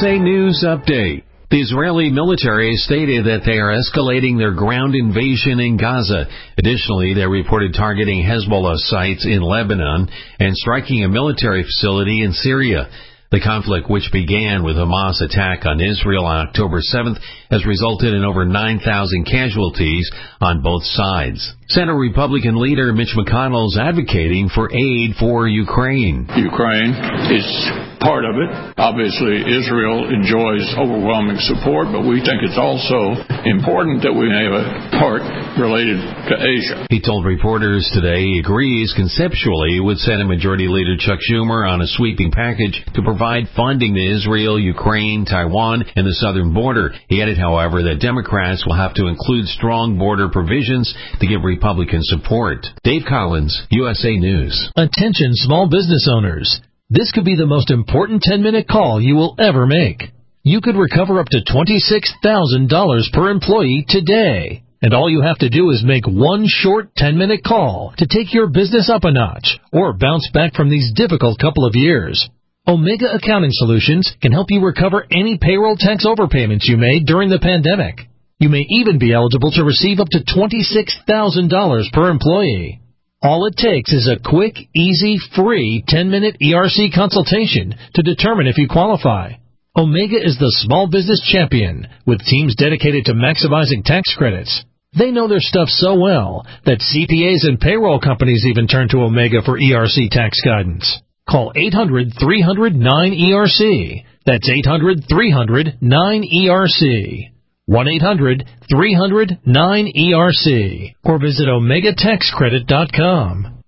USA News Update. The Israeli military stated that they are escalating their ground invasion in Gaza. Additionally, they reported targeting Hezbollah sites in Lebanon and striking a military facility in Syria. The conflict, which began with Hamas' attack on Israel on October 7th, has resulted in over 9,000 casualties on both sides. Senate Republican leader Mitch McConnell is advocating for aid for Ukraine. Ukraine is part of it. Obviously, Israel enjoys overwhelming support, but we think it's also important that we have a part related to Asia. He told reporters today he agrees conceptually with Senate Majority Leader Chuck Schumer on a sweeping package to provide funding to Israel, Ukraine, Taiwan, and the southern border. He added, however, that Democrats will have to include strong border provisions to give Republican support. Dave Collins, USA News. Attention small business owners. This could be the most important 10-minute call you will ever make. You could recover up to $26,000 per employee today. And all you have to do is make one short 10-minute call to take your business up a notch or bounce back from these difficult couple of years. Omega Accounting Solutions can help you recover any payroll tax overpayments you made during the pandemic. You may even be eligible to receive up to $26,000 per employee. All it takes is a quick, easy, free 10-minute ERC consultation to determine if you qualify. Omega is the small business champion with teams dedicated to maximizing tax credits. They know their stuff so well that CPAs and payroll companies even turn to Omega for ERC tax guidance. Call 800-300-9ERC. That's 800-300-9ERC. 1-800-300-9ERC. Or visit OmegaTaxCredit.com.